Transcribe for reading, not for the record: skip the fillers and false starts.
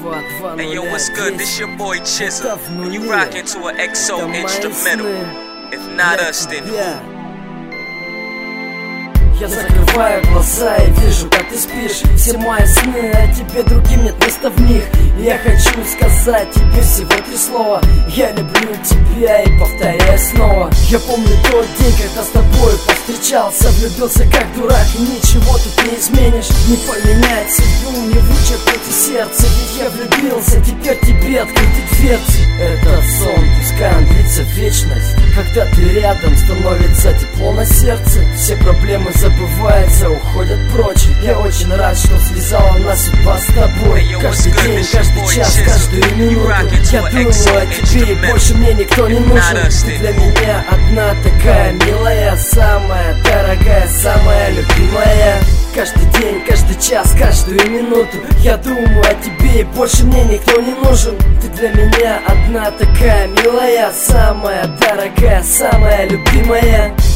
Hey yo, what's good? This your boy Chisel, and you rockin' to an XO instrumental. If not us, then who? Я закрываю глаза и вижу, как ты спишь. Все мои сны, а тебе другим нет места в них. Я хочу сказать тебе всего 3 слова: я люблю тебя и повторяю снова. Я помню тот день, когда с тобой повстречался, влюбился как дурак, и ничего тут не изменишь. Не поменять судьбу, не вычеркнуть из сердца. Ведь я влюбился, теперь тебе открыты дверцы. Этот сон, пускай он длится вечность. Когда ты рядом, становится тепло на сердце. Все проблемы забываются, уходят прочь. Я очень рад, что связала нас судьба с тобой. Каждый день, каждый час, каждую минуту я думаю о тебе, и больше мне никто не нужен. Ты для меня одна такая милая, самая дорогая, самая любимая. Каждый день, каждый час, каждую минуту я думаю о тебе, и больше мне никто не нужен. Ты для меня одна такая милая, самая дорогая, самая любимая.